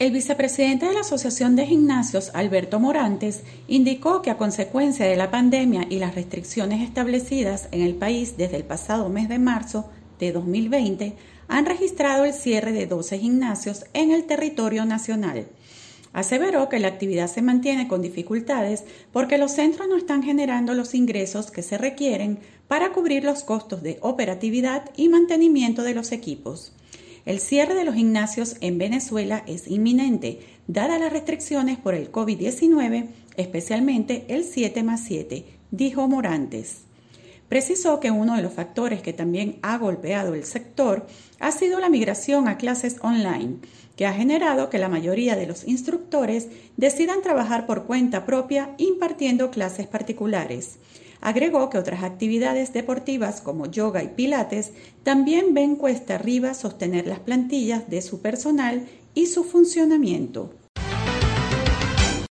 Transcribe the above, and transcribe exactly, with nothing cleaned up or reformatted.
El vicepresidente de la Asociación de Gimnasios, Alberto Morantes, indicó que a consecuencia de la pandemia y las restricciones establecidas en el país desde el pasado mes de marzo de dos mil veinte, han registrado el cierre de doce gimnasios en el territorio nacional. Aseveró que la actividad se mantiene con dificultades porque los centros no están generando los ingresos que se requieren para cubrir los costos de operatividad y mantenimiento de los equipos. El cierre de los gimnasios en Venezuela es inminente, dadas las restricciones por el COVID diecinueve, especialmente el siete más siete, dijo Morantes. Precisó que uno de los factores que también ha golpeado el sector ha sido la migración a clases online, que ha generado que la mayoría de los instructores decidan trabajar por cuenta propia impartiendo clases particulares. Agregó que otras actividades deportivas como yoga y pilates también ven cuesta arriba sostener las plantillas de su personal y su funcionamiento.